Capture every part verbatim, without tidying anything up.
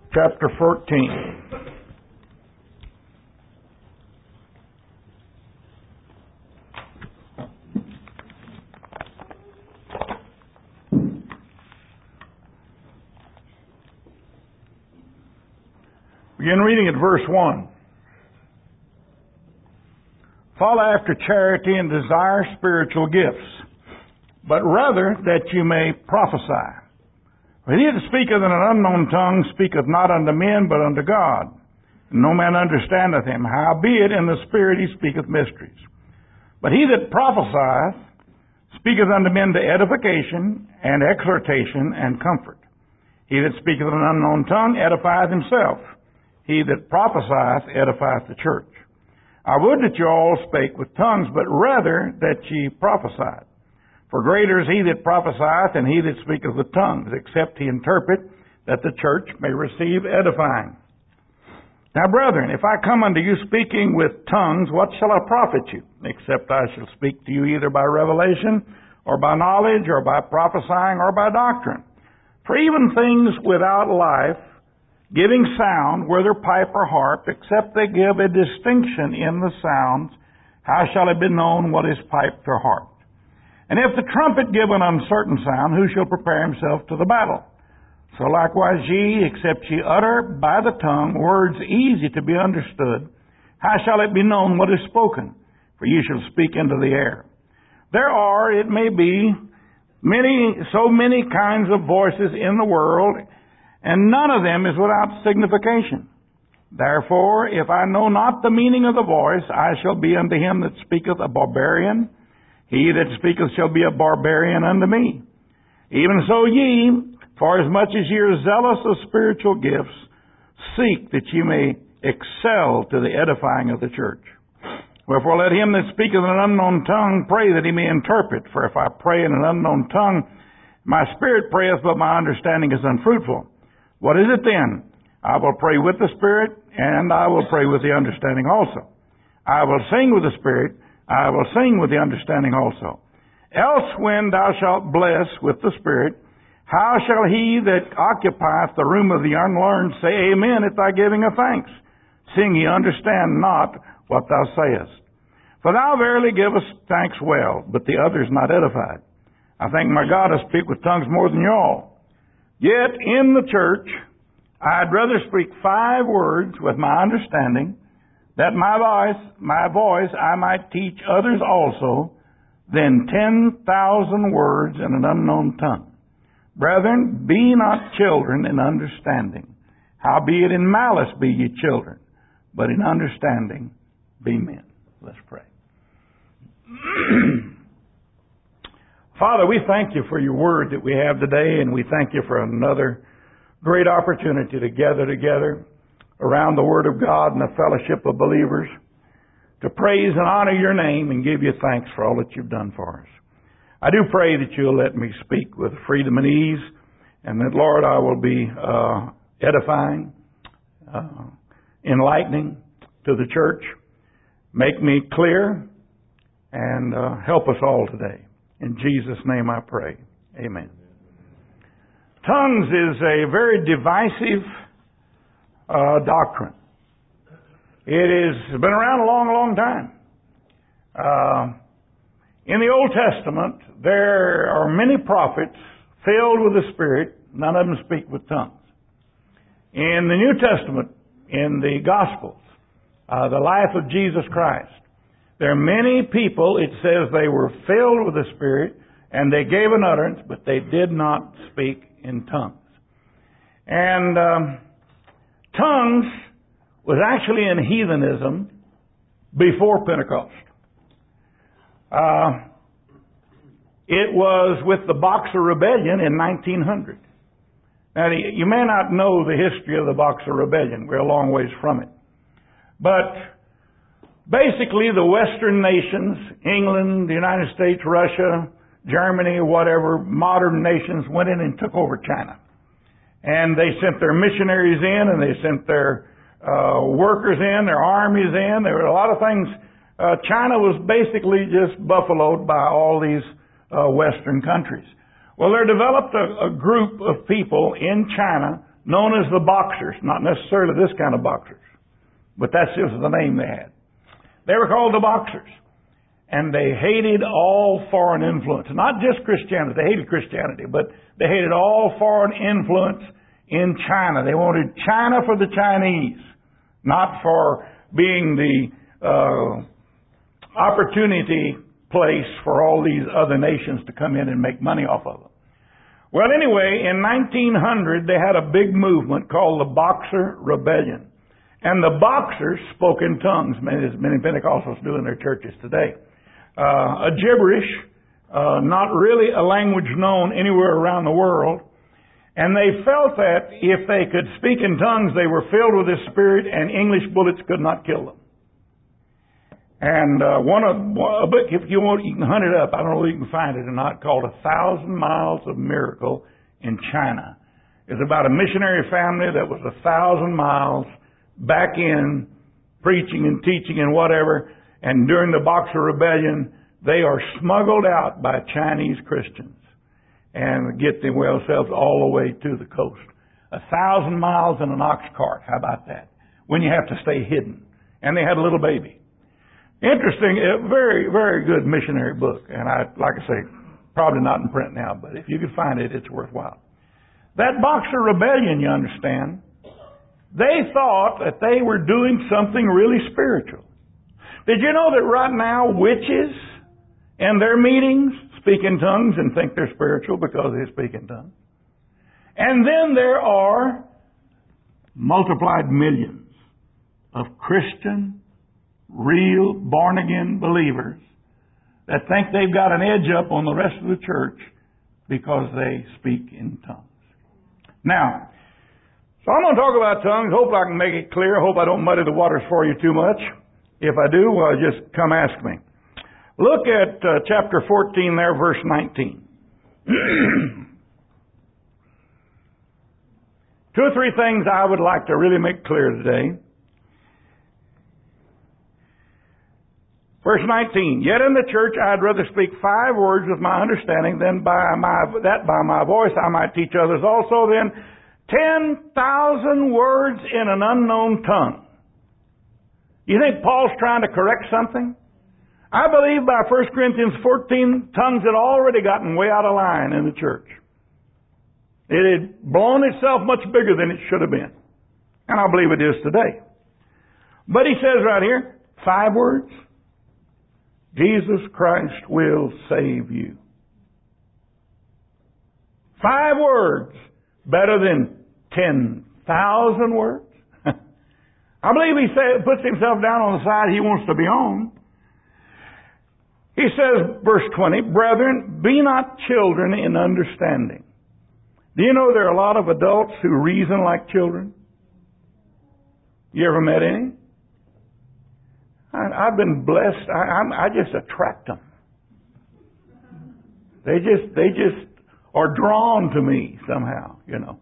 chapter fourteen. Begin reading at verse one. Follow after charity and desire spiritual gifts, but rather that you may prophesy. For he that speaketh in an unknown tongue speaketh not unto men, but unto God. And no man understandeth him. Howbeit in the Spirit he speaketh mysteries. But he that prophesieth speaketh unto men to edification and exhortation and comfort. He that speaketh in an unknown tongue edifieth himself. He that prophesieth edifieth the church. I would that you all spake with tongues, but rather that ye prophesied. For greater is he that prophesieth than he that speaketh with tongues, except he interpret, that the church may receive edifying. Now, brethren, if I come unto you speaking with tongues, what shall I profit you? Except I shall speak to you either by revelation, or by knowledge, or by prophesying, or by doctrine. For even things without life, giving sound, whether pipe or harp, except they give a distinction in the sounds, how shall it be known what is piped or harped? And if the trumpet give an uncertain sound, who shall prepare himself to the battle? So likewise ye, except ye utter by the tongue words easy to be understood, how shall it be known what is spoken? For ye shall speak into the air. There are, it may be, many, so many kinds of voices in the world, and none of them is without signification. Therefore, if I know not the meaning of the voice, I shall be unto him that speaketh a barbarian. He that speaketh shall be a barbarian unto me. Even so ye, for as much as ye are zealous of spiritual gifts, seek that ye may excel to the edifying of the church. Wherefore let him that speaketh in an unknown tongue pray that he may interpret. For if I pray in an unknown tongue, my spirit prayeth, but my understanding is unfruitful. What is it then? I will pray with the Spirit, and I will pray with the understanding also. I will sing with the Spirit, I will sing with the understanding also. Else when thou shalt bless with the Spirit, how shall he that occupieth the room of the unlearned say amen at thy giving of thanks, seeing ye understand not what thou sayest? For thou verily givest thanks well, but the others not edified. I thank my God I speak with tongues more than you all. Yet in the church I'd rather speak five words with my understanding, that my voice, my voice I might teach others also, than ten thousand words in an unknown tongue. Brethren, be not children in understanding. Howbeit in malice be ye children, but in understanding be men. Let's pray. Father, we thank you for your word that we have today, and we thank you for another great opportunity to gather together around the word of God and the fellowship of believers to praise and honor your name and give you thanks for all that you've done for us. I do pray that you'll let me speak with freedom and ease, and that, Lord, I will be uh, edifying, uh, enlightening to the church. Make me clear and uh, help us all today. In Jesus' name I pray. Amen. Tongues is a very divisive uh, doctrine. It has been around a long, long time. Uh, in the Old Testament, there are many prophets filled with the Spirit. None of them speak with tongues. In the New Testament, in the Gospels, uh, the life of Jesus Christ, there are many people, it says they were filled with the Spirit, and they gave an utterance, but they did not speak in tongues. And um, tongues was actually in heathenism before Pentecost. Uh, it was with the Boxer Rebellion in nineteen hundred. Now, you may not know the history of the Boxer Rebellion. We're a long ways from it. But basically, the Western nations, England, the United States, Russia, Germany, whatever, modern nations went in and took over China. And they sent their missionaries in, and they sent their uh, workers in, their armies in. There were a lot of things. Uh, China was basically just buffaloed by all these uh, Western countries. Well, there developed a, a group of people in China known as the Boxers. Not necessarily this kind of boxers, but that's just the name they had. They were called the Boxers. And they hated all foreign influence. Not just Christianity. They hated Christianity, but they hated all foreign influence in China. They wanted China for the Chinese, not for being the uh, opportunity place for all these other nations to come in and make money off of them. Well, anyway, in nineteen hundred, they had a big movement called the Boxer Rebellion. And the Boxers spoke in tongues, as many Pentecostals do in their churches today. Uh, a gibberish, uh, not really a language known anywhere around the world. And they felt that if they could speak in tongues, they were filled with this spirit, and English bullets could not kill them. And uh, one of a book, if you want, you can hunt it up. I don't know if you can find it or not. Called A Thousand Miles of Miracle in China. It's about a missionary family that was a thousand miles back in preaching and teaching and whatever. And during the Boxer Rebellion, they are smuggled out by Chinese Christians and get themselves all the way to the coast. A thousand miles in an ox cart. How about that? When you have to stay hidden. And they had a little baby. Interesting, a very, very good missionary book. And I, like I say, probably not in print now, but if you can find it, it's worthwhile. That Boxer Rebellion, you understand, they thought that they were doing something really spiritual. Did you know that right now witches in their meetings speak in tongues and think they're spiritual because they speak in tongues? And then there are multiplied millions of Christian, real, born-again believers that think they've got an edge up on the rest of the church because they speak in tongues. Now, so I'm going to talk about tongues. Hope I can make it clear. Hope I don't muddy the waters for you too much. If I do, well, just come ask me. Look at uh, chapter fourteen there, verse nineteen. Two or three things I would like to really make clear today. Verse nineteen, yet in the church I'd rather speak five words with my understanding than by my, that by my voice I might teach others also, then ten thousand words in an unknown tongue. You think Paul's trying to correct something? I believe by First Corinthians fourteen, tongues had already gotten way out of line in the church. It had blown itself much bigger than it should have been. And I believe it is today. But he says right here, five words. Jesus Christ will save you. Five words better than ten thousand words. I believe he say, puts himself down on the side he wants to be on. He says, verse twenty, brethren, be not children in understanding. Do you know there are a lot of adults who reason like children? You ever met any? I, I've been blessed. I, I'm, I just attract them. They just, they just are drawn to me somehow, you know.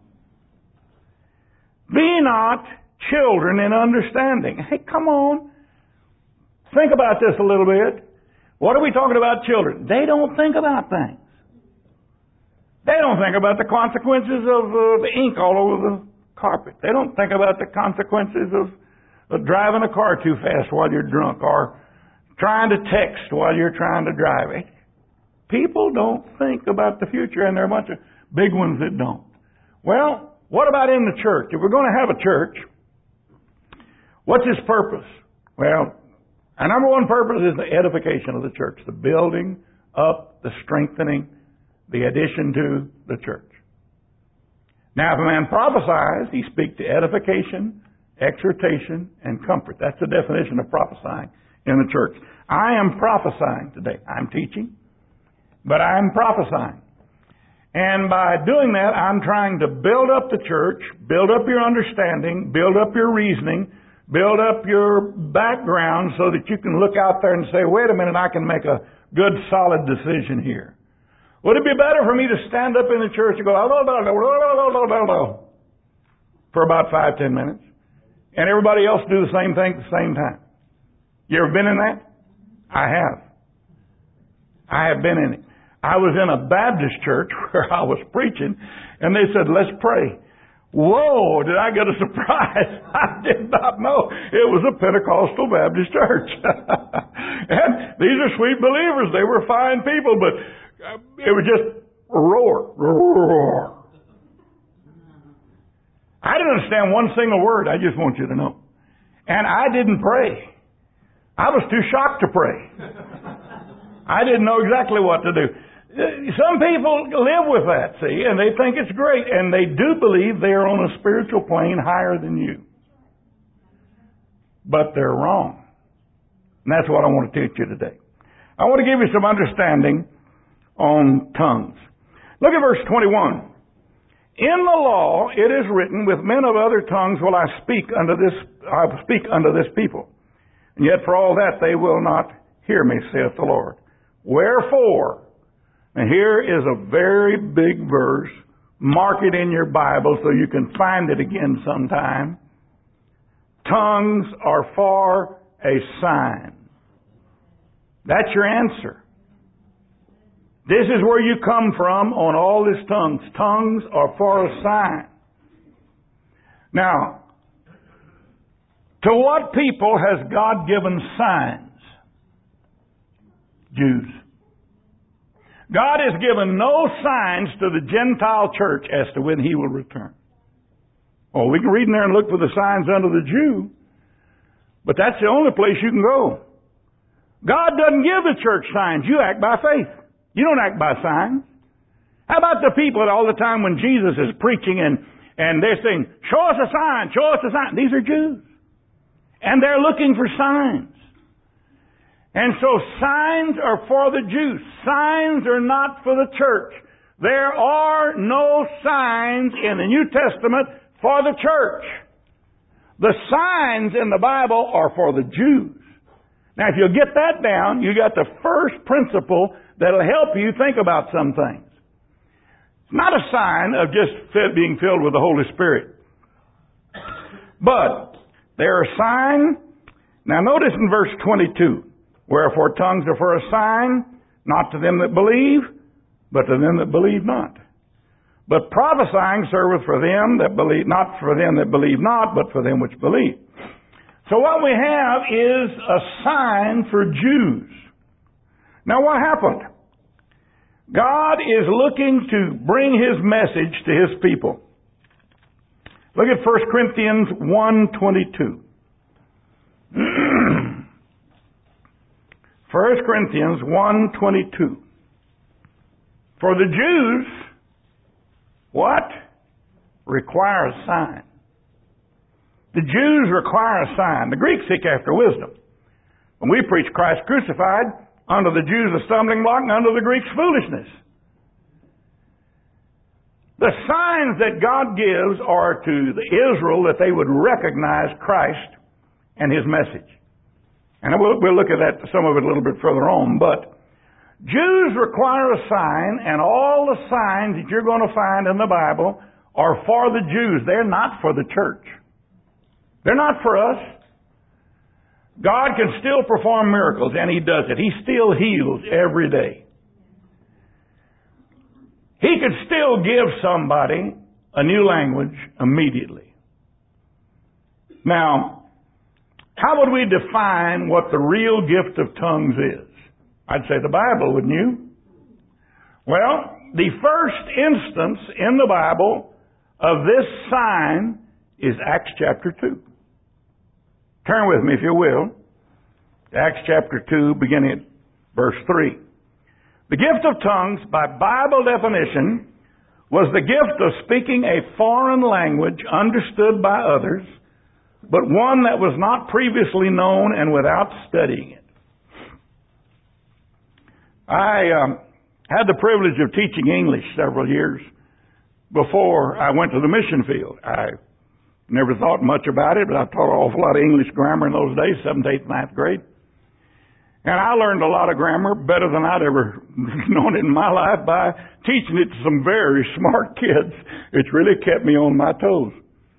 Be not children in understanding. Hey, come on. Think about this a little bit. What are we talking about children? They don't think about things. They don't think about the consequences of uh, the ink all over the carpet. They don't think about the consequences of, of driving a car too fast while you're drunk or trying to text while you're trying to drive. People don't think about the future, and there are a bunch of big ones that don't. Well, what about in the church? If we're going to have a church, what's its purpose? Well, our number one purpose is the edification of the church, the building up, the strengthening, the addition to the church. Now, if a man prophesies, he speaks to edification, exhortation, and comfort. That's the definition of prophesying in the church. I am prophesying today. I'm teaching, but I'm prophesying. And by doing that, I'm trying to build up the church, build up your understanding, build up your reasoning, build up your background so that you can look out there and say, wait a minute, I can make a good, solid decision here. Would it be better for me to stand up in the church and go, for about five, ten minutes, and everybody else do the same thing at the same time? You ever been in that? I have. I have been in it. I was in a Baptist church where I was preaching, and they said, let's pray. Whoa, did I get a surprise? I did not know it was a Pentecostal Baptist church. And these are sweet believers. They were fine people, but it was just roar, roar. I didn't understand one single word. I just want you to know. And I didn't pray. I was too shocked to pray. I didn't know exactly what to do. Some people live with that, see, and they think it's great, and they do believe they are on a spiritual plane higher than you. But they're wrong. And that's what I want to teach you today. I want to give you some understanding on tongues. Look at verse twenty-one. In the law it is written, with men of other tongues will I speak unto this I will speak unto this people. And yet for all that they will not hear me, saith the Lord. Wherefore, and here is a very big verse. Mark it in your Bible so you can find it again sometime. Tongues are for a sign. That's your answer. This is where you come from on all this tongues. Tongues are for a sign. Now, to what people has God given signs? Jews. God has given no signs to the Gentile church as to when He will return. Oh, we can read in there and look for the signs unto the Jew, but that's the only place you can go. God doesn't give the church signs. You act by faith. You don't act by signs. How about the people that all the time when Jesus is preaching and, and they're saying, show us a sign, show us a sign. These are Jews. And they're looking for signs. And so signs are for the Jews. Signs are not for the church. There are no signs in the New Testament for the church. The signs in the Bible are for the Jews. Now, if you'll get that down, you got the first principle that'll help you think about some things. It's not a sign of just being filled with the Holy Spirit. But they're a sign. Now, notice in verse twenty-two. Wherefore tongues are for a sign, not to them that believe, but to them that believe not. But prophesying serveth for them that believe, not for them that believe not, but for them which believe. So what we have is a sign for Jews. Now what happened? God is looking to bring His message to His people. Look at First Corinthians one twenty-two. First Corinthians one twenty-two. For the Jews, what? Require a sign. The Jews require a sign. The Greeks seek after wisdom. When we preach Christ crucified, unto the Jews a stumbling block, and unto the Greeks foolishness. The signs that God gives are to the Israel that they would recognize Christ and His message. And we'll, we'll look at that, some of it a little bit further on. But Jews require a sign, and all the signs that you're going to find in the Bible are for the Jews. They're not for the church. They're not for us. God can still perform miracles, and He does it. He still heals every day. He could still give somebody a new language immediately. Now, how would we define what the real gift of tongues is? I'd say the Bible, wouldn't you? Well, the first instance in the Bible of this sign is Acts chapter two. Turn with me, if you will, to Acts chapter two, beginning at verse three. The gift of tongues, by Bible definition, was the gift of speaking a foreign language understood by others, but one that was not previously known and without studying it. I um, had the privilege of teaching English several years before I went to the mission field. I never thought much about it, but I taught an awful lot of English grammar in those days, seventh, eighth, ninth grade. And I learned a lot of grammar better than I'd ever known it in my life by teaching it to some very smart kids. It's really kept me on my toes.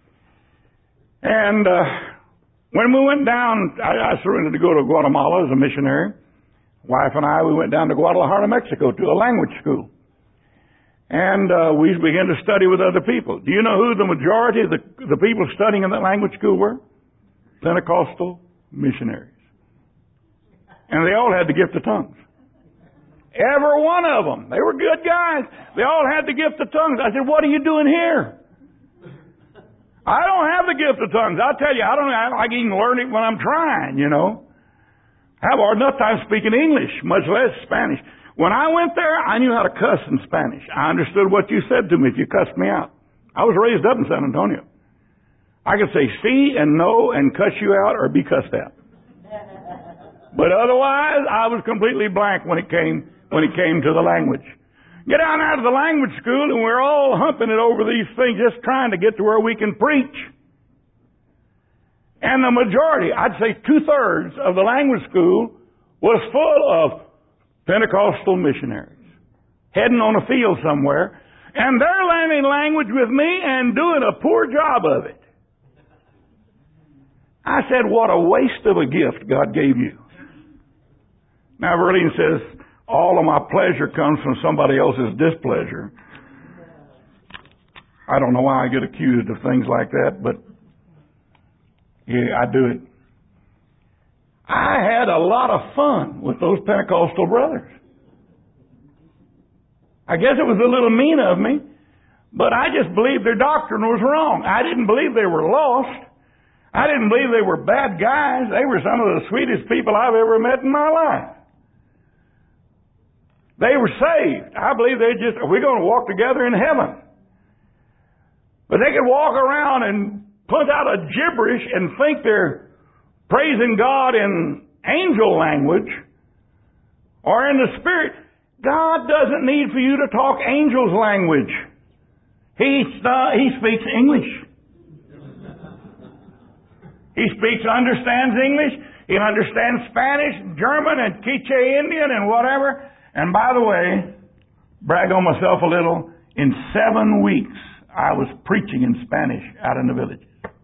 And uh, when we went down, I, I surrendered to go to Guatemala as a missionary. Wife and I, we went down to Guadalajara, Mexico, to a language school. And uh, we began to study with other people. Do you know who the majority of the, the people studying in that language school were? Pentecostal missionaries. And they all had the gift of tongues. Every one of them. They were good guys. They all had the gift of tongues. I said, what are you doing here? I don't have the gift of tongues. I'll tell you, I don't, I don't I can even learn it when I'm trying, you know. I have hard enough time speaking English, much less Spanish. When I went there, I knew how to cuss in Spanish. I understood what you said to me if you cussed me out. I was raised up in San Antonio. I could say see and no and cuss you out or be cussed out. But otherwise, I was completely blank when it came when it came to the language. Get down out of the language school and we're all humping it over these things just trying to get to where we can preach. And the majority, I'd say two-thirds of the language school was full of Pentecostal missionaries heading on a field somewhere, and they're learning language with me and doing a poor job of it. I said, what a waste of a gift God gave you. Now, Verlaine says, all of my pleasure comes from somebody else's displeasure. I don't know why I get accused of things like that, but yeah, I do it. I had a lot of fun with those Pentecostal brothers. I guess it was a little mean of me, but I just believed their doctrine was wrong. I didn't believe they were lost. I didn't believe they were bad guys. They were some of the sweetest people I've ever met in my life. They were saved. I believe they just, we're going to walk together in heaven. But they could walk around and punt out a gibberish and think they're praising God in angel language or in the Spirit. God doesn't need for you to talk angels language. He, uh, he speaks English. He speaks, understands English. He understands Spanish, German, and Quiche Indian and whatever. And by the way, brag on myself a little, in seven weeks I was preaching in Spanish out in the villages.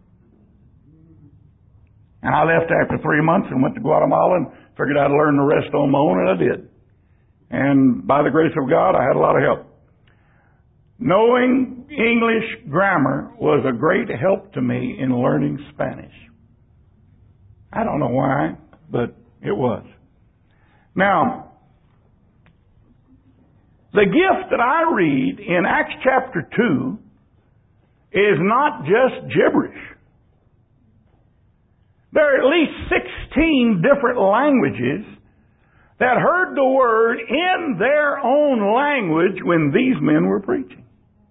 And I left after three months and went to Guatemala and figured I'd learn the rest on my own, and I did. And by the grace of God, I had a lot of help. Knowing English grammar was a great help to me in learning Spanish. I don't know why, but it was. Now, the gift that I read in Acts chapter two is not just gibberish. There are at least sixteen different languages that heard the word in their own language when these men were preaching.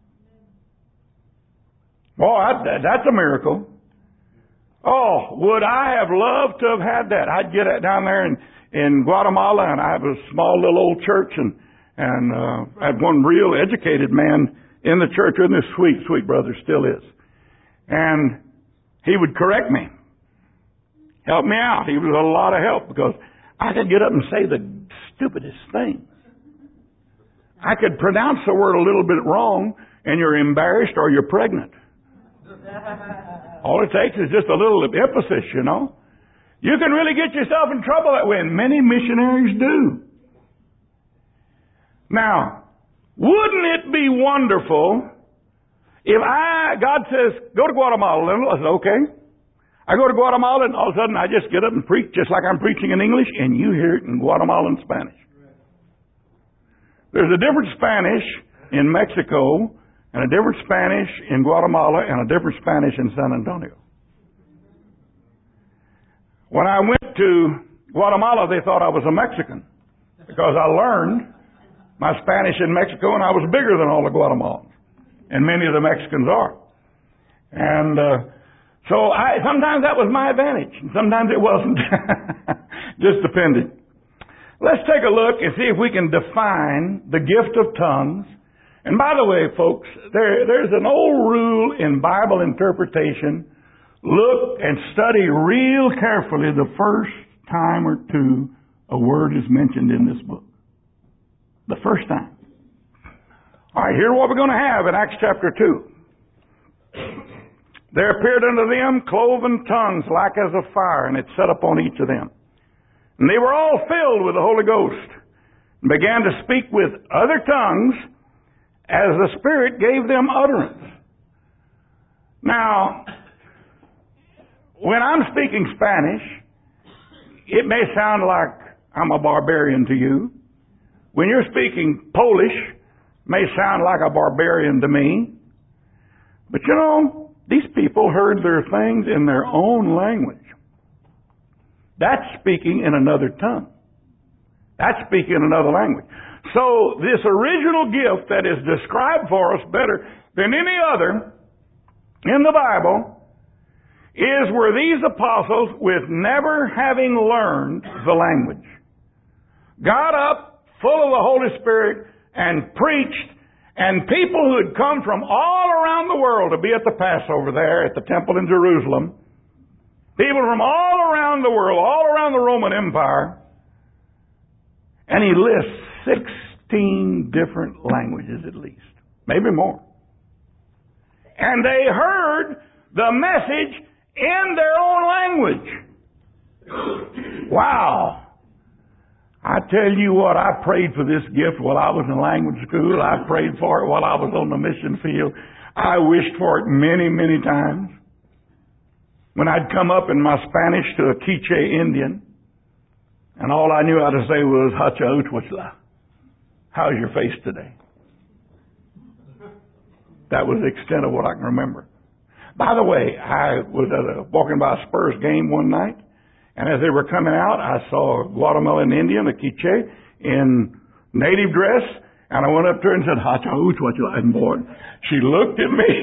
Boy, that's a miracle. Oh, would I have loved to have had that? I'd get down there in, in Guatemala, and I have a small little old church, and, and uh, I had one real educated man in the church, and this sweet, sweet brother still is. And he would correct me. Help me out. He was a lot of help because I could get up and say the stupidest things. I could pronounce the word a little bit wrong and you're embarrassed or you're pregnant. All it takes is just a little emphasis, you know. You can really get yourself in trouble that way, and many missionaries do. Now, wouldn't it be wonderful if I, God says, go to Guatemala. I said, okay. I go to Guatemala and all of a sudden I just get up and preach just like I'm preaching in English and you hear it in Guatemalan Spanish. There's a different Spanish in Mexico and a different Spanish in Guatemala and a different Spanish in San Antonio. When I went to Guatemala, they thought I was a Mexican because I learned my Spanish in Mexico and I was bigger than all the Guatemalans. And many of the Mexicans are. And uh, so I, sometimes that was my advantage. And sometimes it wasn't. Just depended. Let's take a look and see if we can define the gift of tongues. And by the way, folks, there, there's an old rule in Bible interpretation. Look and study real carefully the first time or two a word is mentioned in this book. The first time. All right, here's what we're going to have in Acts chapter two. There appeared unto them cloven tongues like as of fire, and it set upon each of them. And they were all filled with the Holy Ghost, and began to speak with other tongues as the Spirit gave them utterance. Now, when I'm speaking Spanish, it may sound like I'm a barbarian to you. When you're speaking Polish, it may sound like a barbarian to me. But you know, these people heard their things in their own language. That's speaking in another tongue. That's speaking in another language. So this original gift that is described for us better than any other in the Bible is where these apostles, with never having learned the language, got up full of the Holy Spirit and preached, and people who had come from all around the world to be at the Passover there at the temple in Jerusalem, people from all around the world, all around the Roman Empire, and he lists sixteen different languages at least, maybe more. And they heard the message in their own language. Wow. I tell you what, I prayed for this gift while I was in language school. I prayed for it while I was on the mission field. I wished for it many, many times. When I'd come up in my Spanish to a Quiche Indian, and all I knew how to say was, Hacha Utwachla. How's your face today? That was the extent of what I can remember. By the way, I was at a, walking by a Spurs game one night, and as they were coming out, I saw a Guatemalan Indian, a Quiche, in native dress, and I went up to her and said, Hacha Utwachla. And boy, she looked at me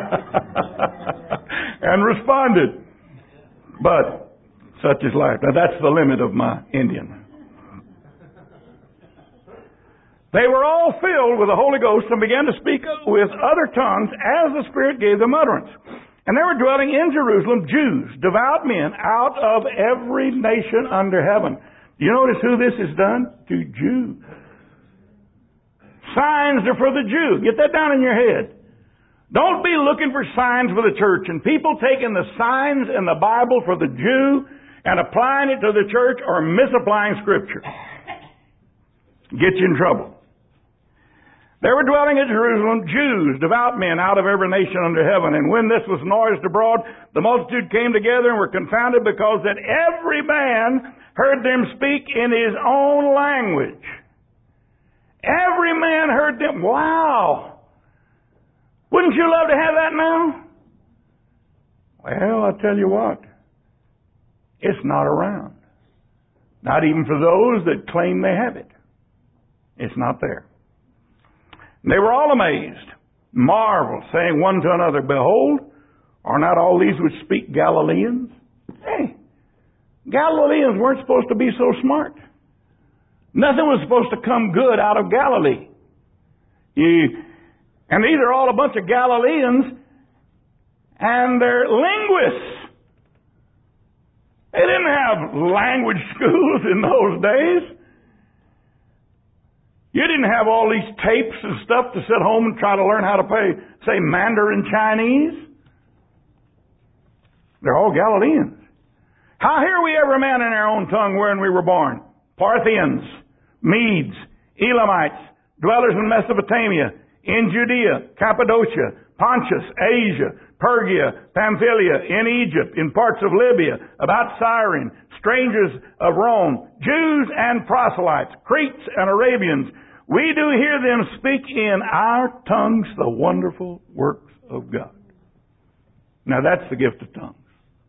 and responded. But such is life. Now that's the limit of my Indian. They were all filled with the Holy Ghost and began to speak with other tongues as the Spirit gave them utterance. And there were dwelling in Jerusalem Jews, devout men, out of every nation under heaven. Do you notice who this is done? To Jews. Signs are for the Jew. Get that down in your head. Don't be looking for signs for the church. And people taking the signs in the Bible for the Jew and applying it to the church or misapplying Scripture. Get you in trouble. There were dwelling at Jerusalem Jews, devout men, out of every nation under heaven. And when this was noised abroad, the multitude came together and were confounded, because that every man heard them speak in his own language. Every man heard them. Wow! Wouldn't you love to have that now? Well, I'll tell you what. It's not around. Not even for those that claim they have it. It's not there. And they were all amazed, marveled, saying one to another, Behold, are not all these which speak Galileans? Hey, Galileans weren't supposed to be so smart. Nothing was supposed to come good out of Galilee. You, and these are all a bunch of Galileans, and they're linguists. They didn't have language schools in those days. You didn't have all these tapes and stuff to sit home and try to learn how to pay, say Mandarin Chinese. They're all Galileans. How hear we every man in our own tongue wherein we were born? Parthians, Medes, Elamites, dwellers in Mesopotamia, in Judea, Cappadocia, Pontus, Asia, Pergia, Pamphylia, in Egypt, in parts of Libya, about Cyrene, strangers of Rome, Jews and proselytes, Cretes and Arabians. We do hear them speak in our tongues the wonderful works of God. Now that's the gift of tongues.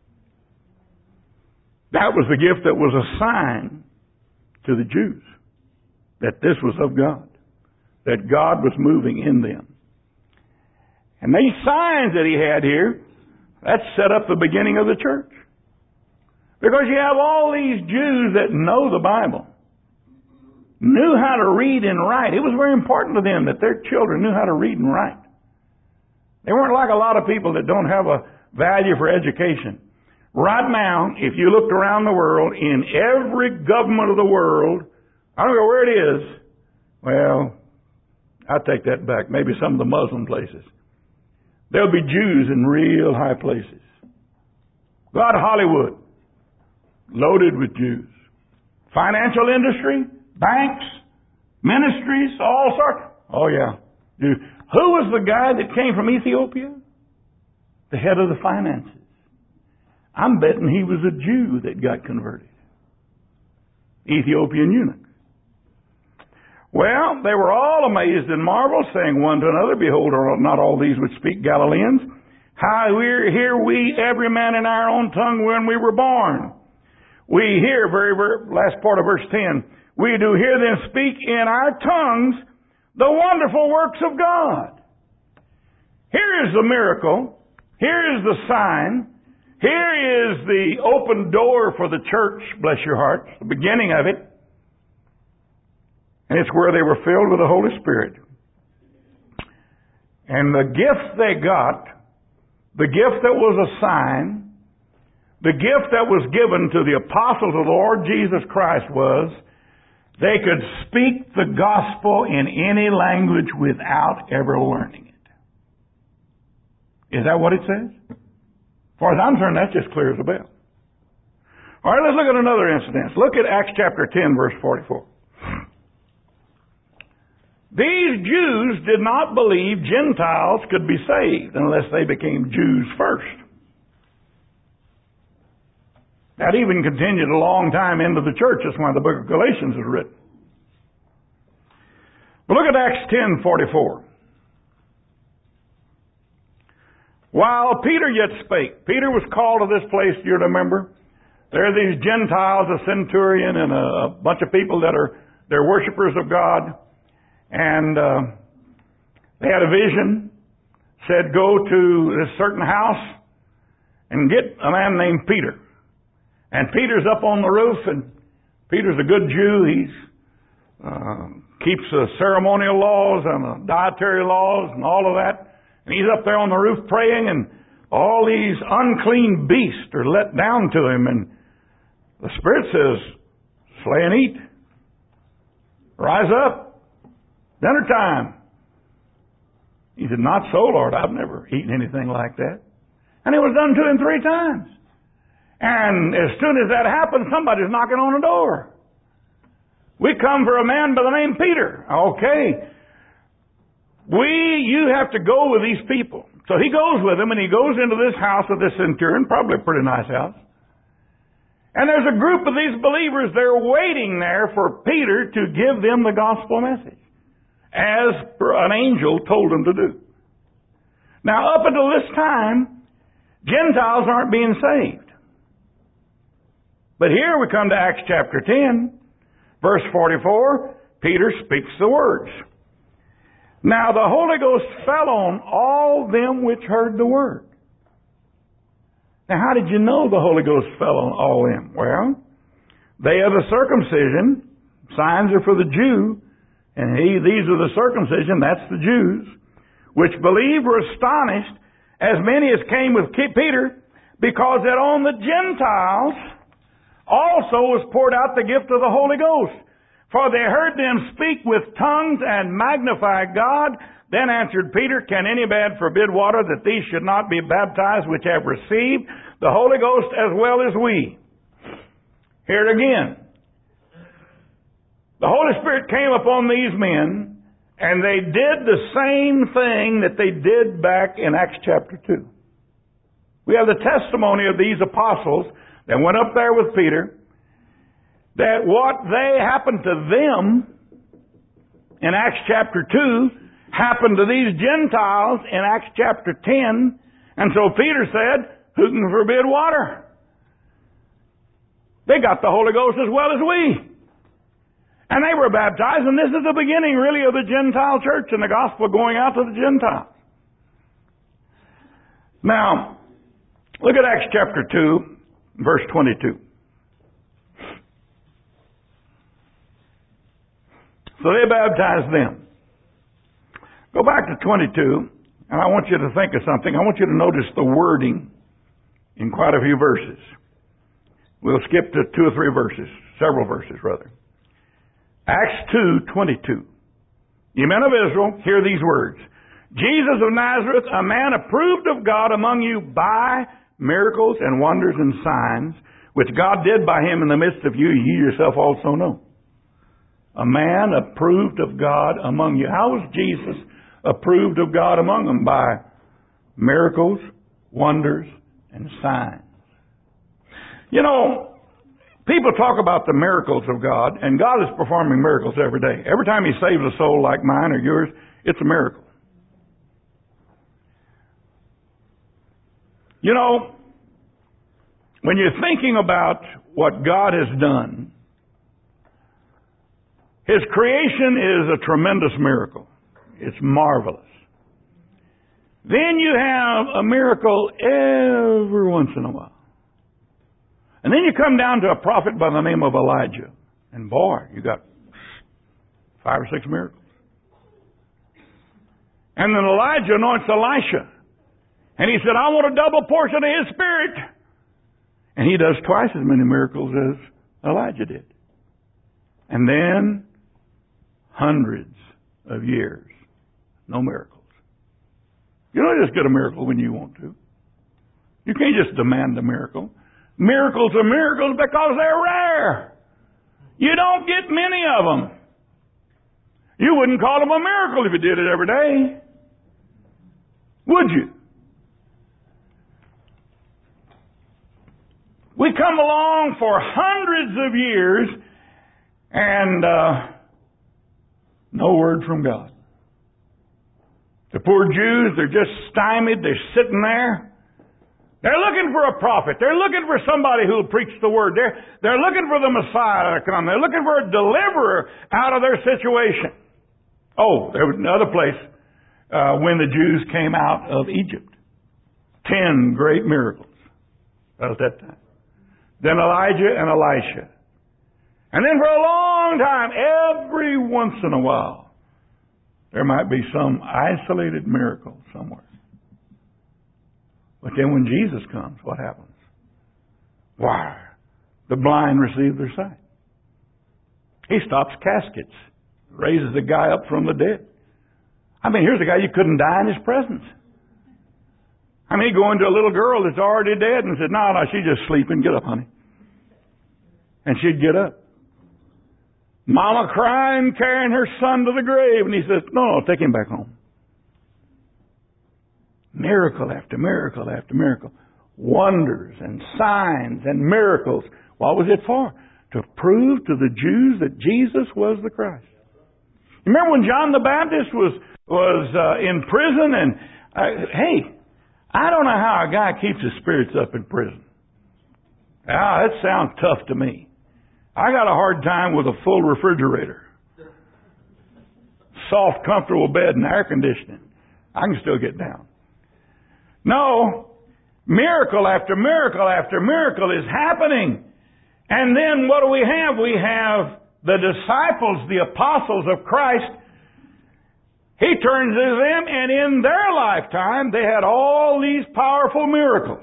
That was the gift that was a sign to the Jews that this was of God, that God was moving in them. And these signs that he had here, that set up the beginning of the church. Because you have all these Jews that know the Bible, knew how to read and write. It was very important to them that their children knew how to read and write. They weren't like a lot of people that don't have a value for education. Right now, if you looked around the world, in every government of the world, I don't know where it is, well, I take that back, maybe some of the Muslim places. There'll be Jews in real high places. Go out to Hollywood, loaded with Jews. Financial industry, banks, ministries, all sorts. Oh yeah, Who was the guy that came from Ethiopia? The head of the finances. I'm betting he was a Jew that got converted. Ethiopian eunuch. Well, they were all amazed and marveled, saying one to another, Behold, are not all these which speak Galileans? How we hear we every man in our own tongue when we were born. We hear, very, very last part of verse ten, we do hear them speak in our tongues the wonderful works of God. Here is the miracle. Here is the sign. Here is the open door for the church, bless your heart, the beginning of it. And it's where they were filled with the Holy Spirit. And the gift they got, the gift that was a sign, the gift that was given to the apostles of the Lord Jesus Christ was they could speak the gospel in any language without ever learning it. Is that what it says? As far as I'm concerned, that's just clear as a bell. All right, let's look at another incident. Look at Acts chapter ten, verse forty-four. These Jews did not believe Gentiles could be saved unless they became Jews first. That even continued a long time into the church. That's why the book of Galatians is written. But look at Acts ten forty-four. While Peter yet spake, Peter was called to this place, do you remember? There are these Gentiles, a centurion, and a bunch of people that are they're worshipers of God. And uh, they had a vision, said go to this certain house and get a man named Peter. And Peter's up on the roof, and Peter's a good Jew. He's uh, keeps the ceremonial laws and the dietary laws and all of that. And he's up there on the roof praying, and all these unclean beasts are let down to him. And the Spirit says, slay and eat. Rise up. Dinner time. He said, not so, Lord. I've never eaten anything like that. And it was done to him three times. And as soon as that happened, somebody's knocking on the door. We come for a man by the name Peter. Okay. We, you have to go with these people. So he goes with them, and he goes into this house of this centurion, probably a pretty nice house. And there's a group of these believers, they're waiting there for Peter to give them the gospel message, as an angel told them to do. Now, up until this time, Gentiles aren't being saved. But here we come to Acts chapter ten, verse forty-four, Peter speaks the words. Now the Holy Ghost fell on all them which heard the word. Now how did you know the Holy Ghost fell on all them? Well, they are the circumcision. Signs are for the Jew. And he, these are the circumcision, that's the Jews, which believed were astonished, as many as came with Peter, because that on the Gentiles also was poured out the gift of the Holy Ghost. For they heard them speak with tongues and magnify God. Then answered Peter, Can any man forbid water that these should not be baptized which have received the Holy Ghost as well as we? Hear it again. The Holy Spirit came upon these men, and they did the same thing that they did back in Acts chapter two. We have the testimony of these apostles that went up there with Peter, that what they happened to them in Acts chapter two happened to these Gentiles in Acts chapter ten. And so Peter said, who can forbid water? They got the Holy Ghost as well as we. And they were baptized, and this is the beginning really of the Gentile church and the gospel going out to the Gentiles. Now, look at Acts chapter two, verse twenty-two. So they baptized them. Go back to twenty-two, and I want you to think of something. I want you to notice the wording in quite a few verses. We'll skip to two or three verses, several verses rather. Acts two twenty-two. Ye men of Israel, hear these words. Jesus of Nazareth, a man approved of God among you by miracles and wonders and signs, which God did by him in the midst of you, ye yourself also know. A man approved of God among you. How was Jesus approved of God among them by miracles, wonders, and signs. You know, people talk about the miracles of God, and God is performing miracles every day. Every time He saves a soul like mine or yours, it's a miracle. You know, when you're thinking about what God has done, His creation is a tremendous miracle. It's marvelous. Then you have a miracle every once in a while. And then you come down to a prophet by the name of Elijah. And boy, you got five or six miracles. And then Elijah anoints Elisha. And he said, I want a double portion of His Spirit. And he does twice as many miracles as Elijah did. And then hundreds of years, no miracles. You don't just get a miracle when you want to. You can't just demand a miracle. Miracles are miracles because they're rare. You don't get many of them. You wouldn't call them a miracle if you did it every day. Would you? We come along for hundreds of years and uh, no word from God. The poor Jews, they're just stymied. They're sitting there. They're looking for a prophet. They're looking for somebody who will preach the word. They're, they're looking for the Messiah to come. They're looking for a deliverer out of their situation. Oh, there was another place uh, when the Jews came out of Egypt. Ten great miracles. That was that time. Then Elijah and Elisha. And then for a long time, every once in a while, there might be some isolated miracle somewhere. But then when Jesus comes, what happens? Why? The blind receive their sight. He stops caskets, raises the guy up from the dead. I mean, here's a guy you couldn't die in His presence. I mean, he'd go into a little girl that's already dead and said, no, no, she's just sleeping. Get up, honey. And she'd get up. Mama crying, carrying her son to the grave. And he says, no, no, take him back home. Miracle after miracle after miracle. Wonders and signs and miracles. What was it for? To prove to the Jews that Jesus was the Christ. You remember when John the Baptist was, was uh, in prison and, uh, hey, I don't know how a guy keeps his spirits up in prison. Ah, that sounds tough to me. I got a hard time with a full refrigerator. Soft, comfortable bed and air conditioning. I can still get down. No, miracle after miracle after miracle is happening. And then what do we have? We have the disciples, the apostles of Christ. He turns to them, and in their lifetime, they had all these powerful miracles.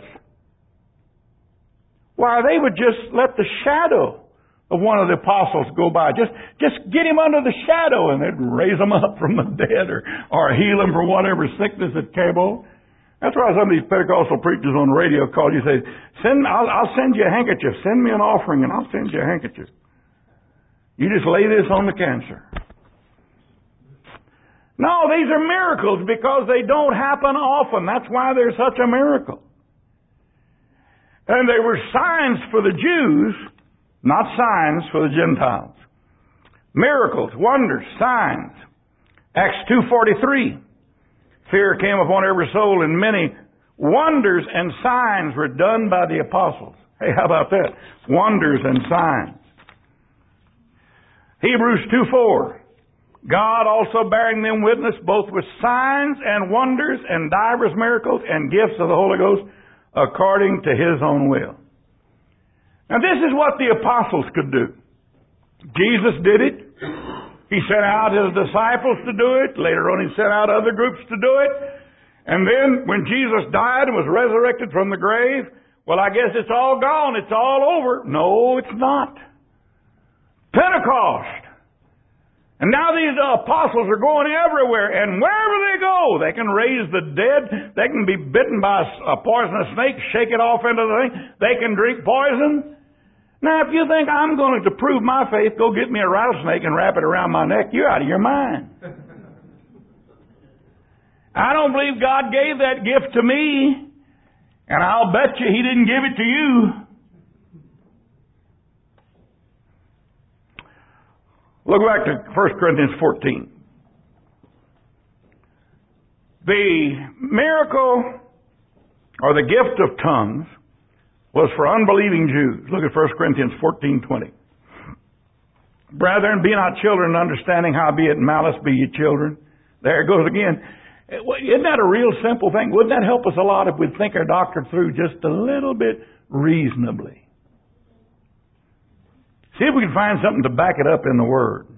Why, they would just let the shadow of one of the apostles go by. Just, just get him under the shadow, and they'd raise him up from the dead or, or heal him for whatever sickness that came on. That's why some of these Pentecostal preachers on the radio call you and say, "Send, I'll, I'll send you a handkerchief. Send me an offering, and I'll send you a handkerchief. You just lay this on the cancer." No, these are miracles because they don't happen often. That's why they're such a miracle. And they were signs for the Jews, not signs for the Gentiles. Miracles, wonders, signs. Acts two forty-three. Fear came upon every soul, and many wonders and signs were done by the apostles. Hey, how about that? Wonders and signs. Hebrews two four. God also bearing them witness both with signs and wonders and divers miracles and gifts of the Holy Ghost according to His own will. Now this is what the apostles could do. Jesus did it. He sent out His disciples to do it. Later on He sent out other groups to do it. And then when Jesus died and was resurrected from the grave, well, I guess it's all gone. It's all over. No, it's not. Pentecost. And now these apostles are going everywhere, and wherever they go, they can raise the dead, they can be bitten by a poisonous snake, shake it off into the thing, they can drink poison. Now, if you think I'm going to prove my faith, go get me a rattlesnake and wrap it around my neck, you're out of your mind. I don't believe God gave that gift to me, and I'll bet you He didn't give it to you. Look back to First Corinthians fourteen. The miracle or the gift of tongues was for unbelieving Jews. Look at First Corinthians fourteen twenty. Brethren, be not children in understanding, howbeit in malice be ye children. There it goes again. Isn't that a real simple thing? Wouldn't that help us a lot if we'd think our doctrine through just a little bit reasonably? See if we can find something to back it up in the Word.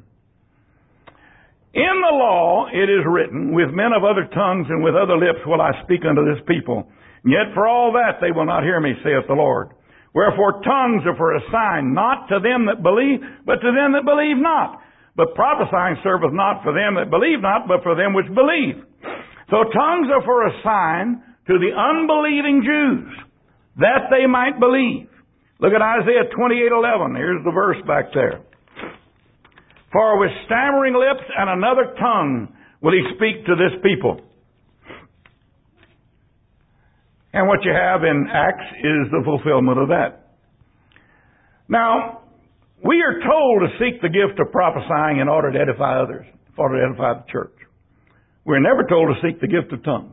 In the law it is written, with men of other tongues and with other lips will I speak unto this people. And yet for all that they will not hear me, saith the Lord. Wherefore tongues are for a sign, not to them that believe, but to them that believe not. But prophesying serveth not for them that believe not, but for them which believe. So tongues are for a sign to the unbelieving Jews, that they might believe. Look at Isaiah twenty-eight eleven. Here's the verse back there. For with stammering lips and another tongue will he speak to this people. And what you have in Acts is the fulfillment of that. Now, we are told to seek the gift of prophesying in order to edify others, in order to edify the church. We're never told to seek the gift of tongues.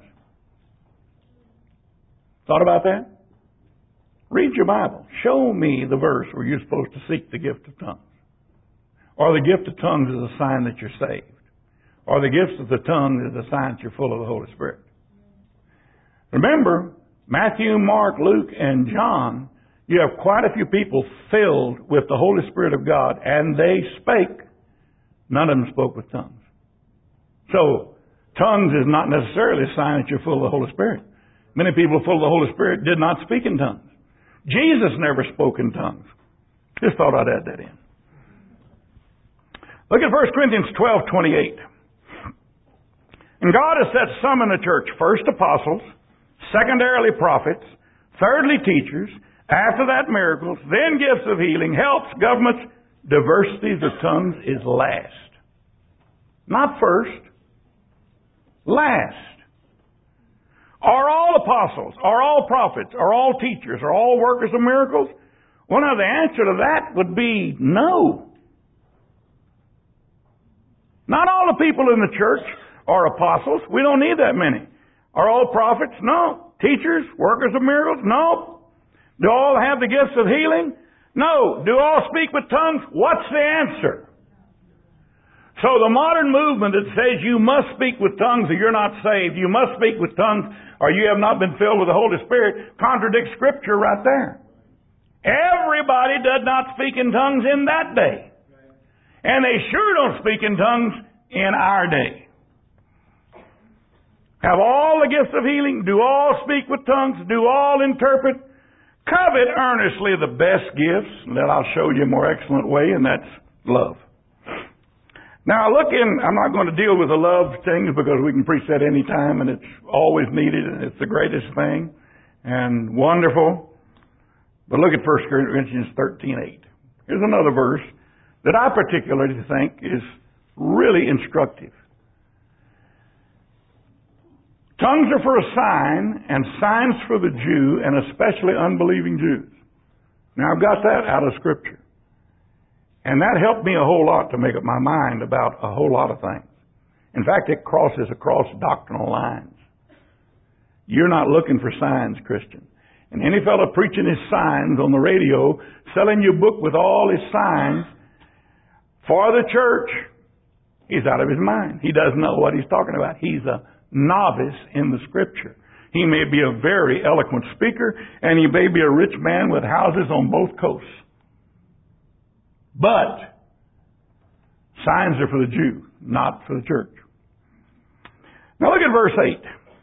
Thought about that? Read your Bible. Show me the verse where you're supposed to seek the gift of tongues. Or the gift of tongues is a sign that you're saved. Or the gift of the tongue is a sign that you're full of the Holy Spirit. Remember, Matthew, Mark, Luke, and John, you have quite a few people filled with the Holy Spirit of God, and they spake. None of them spoke with tongues. So, tongues is not necessarily a sign that you're full of the Holy Spirit. Many people full of the Holy Spirit did not speak in tongues. Jesus never spoke in tongues. Just thought I'd add that in. Look at First Corinthians twelve twenty-eight. And God has set some in the church, first apostles, secondarily prophets, thirdly teachers, after that miracles, then gifts of healing, helps, governments, diversities of tongues is last. Not first. Last. Are all apostles, are all prophets, are all teachers, are all workers of miracles? Well, now the answer to that would be no. Not all the people in the church are apostles. We don't need that many. Are all prophets? No. Teachers, workers of miracles? No. Do all have the gifts of healing? No. Do all speak with tongues? What's the answer? So the modern movement that says you must speak with tongues or you're not saved, you must speak with tongues or you have not been filled with the Holy Spirit, contradicts Scripture right there. Everybody did not speak in tongues in that day. And they sure don't speak in tongues in our day. Have all the gifts of healing, do all speak with tongues, do all interpret, covet earnestly the best gifts, and then I'll show you a more excellent way, and that's love. Now look in, I'm not going to deal with the love things because we can preach that any time and it's always needed and it's the greatest thing and wonderful. But look at First Corinthians thirteen eight. Here's another verse that I particularly think is really instructive. Tongues are for a sign, and signs for the Jew, and especially unbelieving Jews. Now I've got that out of Scripture. And that helped me a whole lot to make up my mind about a whole lot of things. In fact, it crosses across doctrinal lines. You're not looking for signs, Christian. And any fellow preaching his signs on the radio, selling you a book with all his signs, for the church, he's out of his mind. He doesn't know what he's talking about. He's a novice in the Scripture. He may be a very eloquent speaker, and he may be a rich man with houses on both coasts. But signs are for the Jew, not for the church. Now look at verse eight.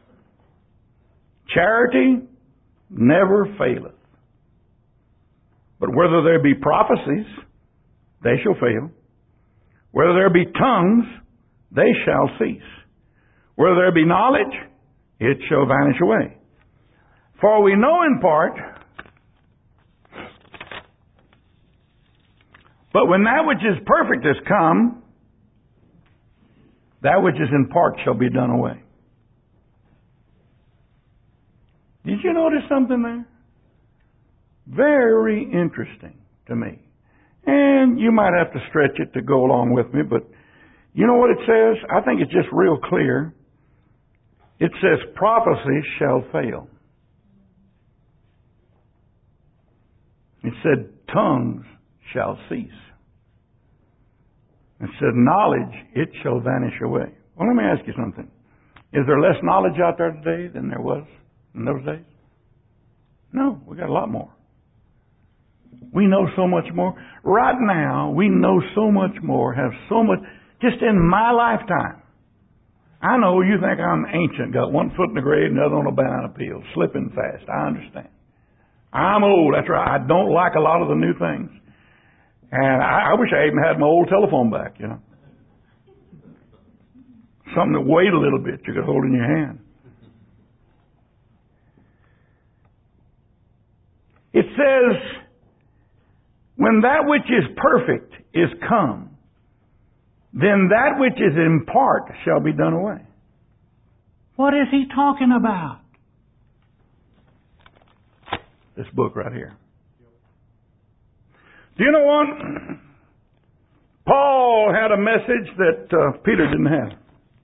Charity never faileth. But whether there be prophecies, they shall fail. Whether there be tongues, they shall cease. Whether there be knowledge, it shall vanish away. For we know in part, but when that which is perfect is come, that which is in part shall be done away. Did you notice something there? Very interesting to me. And you might have to stretch it to go along with me, but you know what it says? I think it's just real clear. It says, prophecy shall fail. It said, tongues shall cease. It said, knowledge, it shall vanish away. Well, let me ask you something. Is there less knowledge out there today than there was in those days? No, we got a lot more. We know so much more. Right now, we know so much more, have so much, just in my lifetime. I know you think I'm ancient, got one foot in the grave and the other on a banana peel, slipping fast. I understand. I'm old, that's right. I don't like a lot of the new things. And I, I wish I even had my old telephone back, you know. Something that weighed a little bit you could hold in your hand. It says, when that which is perfect is come, then that which is in part shall be done away. What is he talking about? This book right here. Do you know what? Paul had a message that uh, Peter didn't have.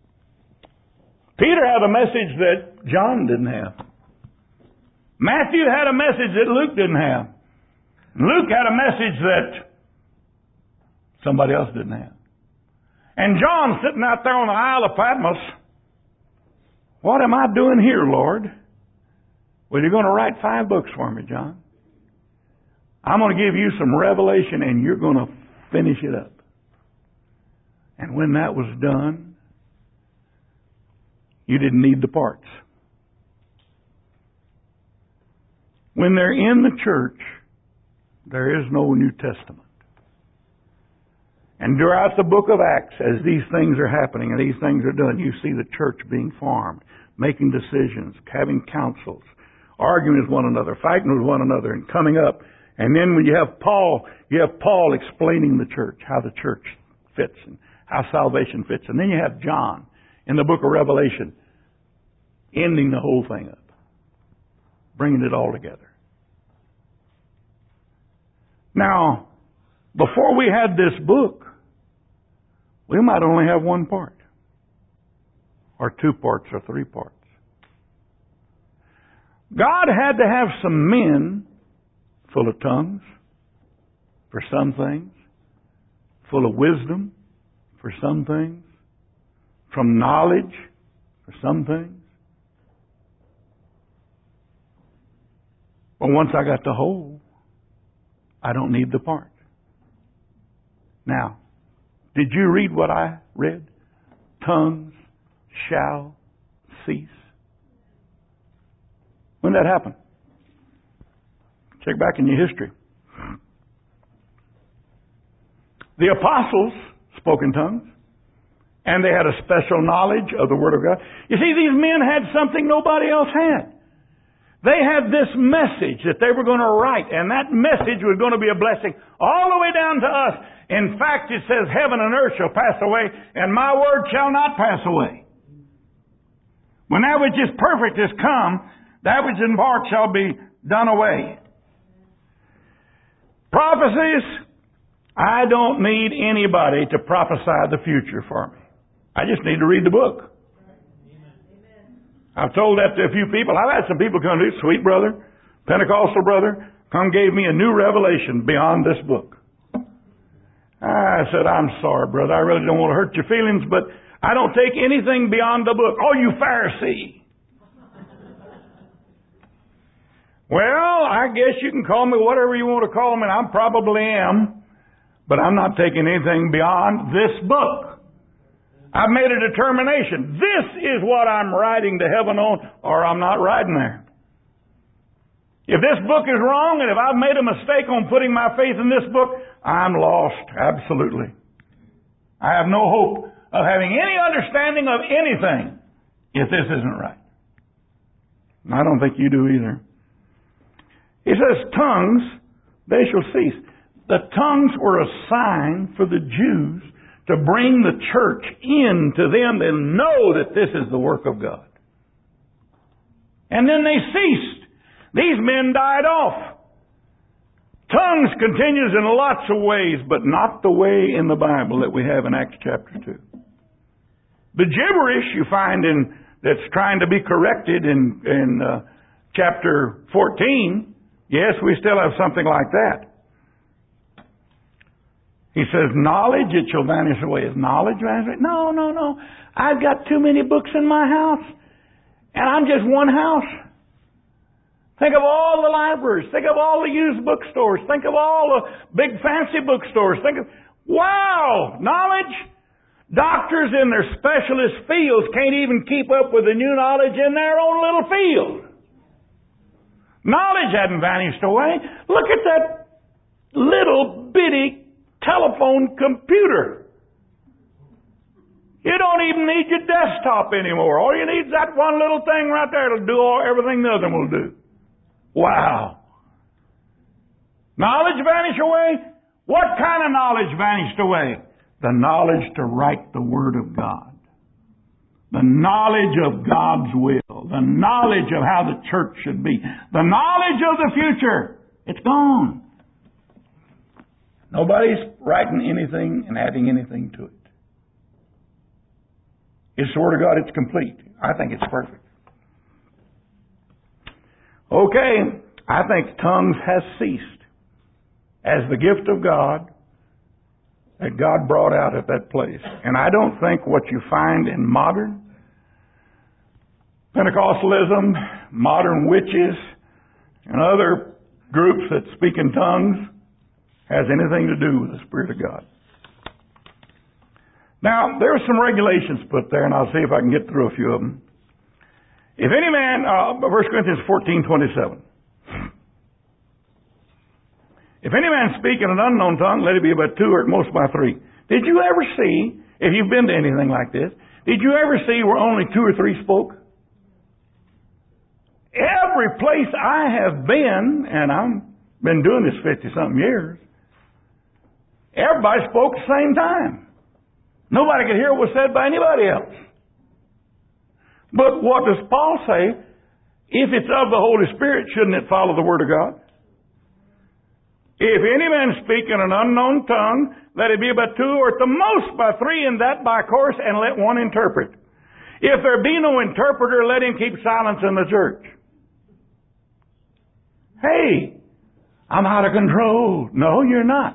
Peter had a message that John didn't have. Matthew had a message that Luke didn't have. Luke had a message that somebody else didn't have. And John sitting out there on the Isle of Patmos, what am I doing here, Lord? Well, you're going to write five books for me, John. I'm going to give you some revelation and you're going to finish it up. And when that was done, you didn't need the parts. When they're in the church, there is no New Testament. And throughout the book of Acts, as these things are happening and these things are done, you see the church being formed, making decisions, having councils, arguing with one another, fighting with one another, and coming up. And then when you have Paul, you have Paul explaining the church, how the church fits and how salvation fits. And then you have John in the book of Revelation ending the whole thing up, bringing it all together. Now, before we had this book, we might only have one part, or two parts, or three parts. God had to have some men full of tongues for some things, full of wisdom for some things, from knowledge for some things. But once I got the whole, I don't need the part. Now, did you read what I read? Tongues shall cease. When did that happen? Check back in your history. The apostles spoke in tongues, and they had a special knowledge of the Word of God. You see, these men had something nobody else had. They had this message that they were going to write, and that message was going to be a blessing all the way down to us. In fact, it says, heaven and earth shall pass away, and my word shall not pass away. When that which is perfect is come, that which in part shall be done away. Prophecies, I don't need anybody to prophesy the future for me. I just need to read the book. I've told that to a few people. I've had some people come to me, sweet brother, Pentecostal brother, come gave me a new revelation beyond this book. I said, I'm sorry, brother. I really don't want to hurt your feelings, but I don't take anything beyond the book. Oh, you Pharisee. Well, I guess you can call me whatever you want to call me, and I probably am, but I'm not taking anything beyond this book. I've made a determination. This is what I'm riding to heaven on, or I'm not riding there. If this book is wrong, and if I've made a mistake on putting my faith in this book, I'm lost. Absolutely. I have no hope of having any understanding of anything if this isn't right. I don't think you do either. He says, tongues, they shall cease. The tongues were a sign for the Jews to bring the church in to them and know that this is the work of God. And then they ceased. These men died off. Tongues continues in lots of ways, but not the way in the Bible that we have in Acts chapter two. The gibberish you find in that's trying to be corrected in, in uh, chapter fourteen, yes, we still have something like that. He says, knowledge, it shall vanish away. Is knowledge vanish away? No, no, no. I've got too many books in my house, and I'm just one house. Think of all the libraries. Think of all the used bookstores. Think of all the big fancy bookstores. Think of, wow, knowledge. Doctors in their specialist fields can't even keep up with the new knowledge in their own little field. Knowledge hadn't vanished away. Look at that little bitty telephone computer. You don't even need your desktop anymore. All you need is that one little thing right there. It'll do all, everything the other will do. Wow. Knowledge vanished away? What kind of knowledge vanished away? The knowledge to write the Word of God. The knowledge of God's will. The knowledge of how the church should be. The knowledge of the future. It's gone. Nobody's writing anything and adding anything to it. It's the Word of God. It's complete. I think it's perfect. Okay, I think tongues has ceased as the gift of God that God brought out at that place. And I don't think what you find in modern Pentecostalism, modern witches, and other groups that speak in tongues has anything to do with the Spirit of God. Now, there are some regulations put there, and I'll see if I can get through a few of them. If any man, uh, First Corinthians fourteen twenty-seven. If any man speak in an unknown tongue, let it be by two or at most by three. Did you ever see, if you've been to anything like this, did you ever see where only two or three spoke? Every place I have been, and I've been doing this fifty-something years, everybody spoke at the same time. Nobody could hear what was said by anybody else. But what does Paul say? If it's of the Holy Spirit, shouldn't it follow the Word of God? If any man speak in an unknown tongue, let it be by two, or at the most by three, and that by course, and let one interpret. If there be no interpreter, let him keep silence in the church. Hey, I'm out of control. No, you're not.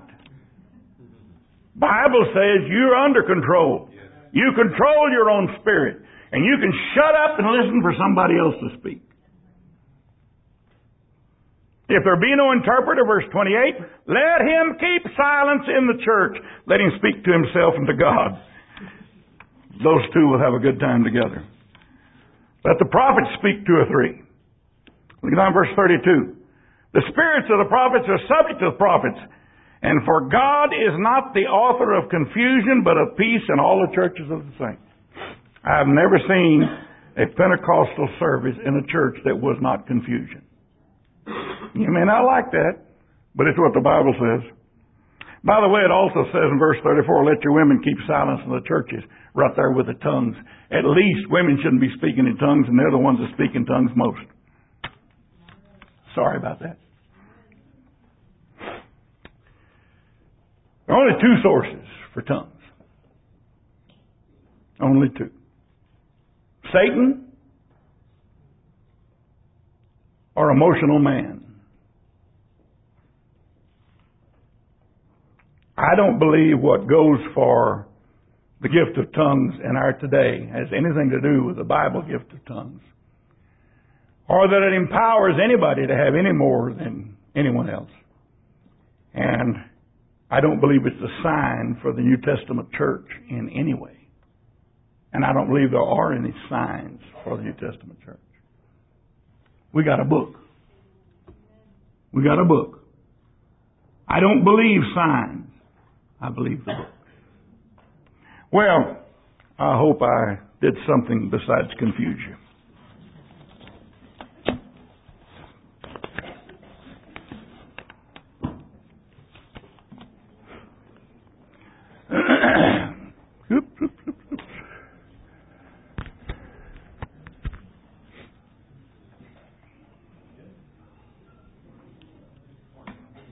Bible says you're under control. You control your own spirit. And you can shut up and listen for somebody else to speak. If there be no interpreter, verse twenty-eight, let him keep silence in the church. Let him speak to himself and to God. Those two will have a good time together. Let the prophets speak two or three. Look down verse thirty-two. The spirits of the prophets are subject to the prophets. And for God is not the author of confusion, but of peace in all the churches of the saints. I've never seen a Pentecostal service in a church that was not confusion. You may not like that, but it's what the Bible says. By the way, it also says in verse thirty-four, let your women keep silence in the churches, right there with the tongues. At least women shouldn't be speaking in tongues, and they're the ones that speak in tongues most. Sorry about that. There are only two sources for tongues. Only two. Satan or emotional man. I don't believe what goes for the gift of tongues in our today has anything to do with the Bible gift of tongues, or that it empowers anybody to have any more than anyone else. And I don't believe it's a sign for the New Testament church in any way. And I don't believe there are any signs for the New Testament church. We got a book. We got a book. I don't believe signs. I believe the book. Well, I hope I did something besides confuse you.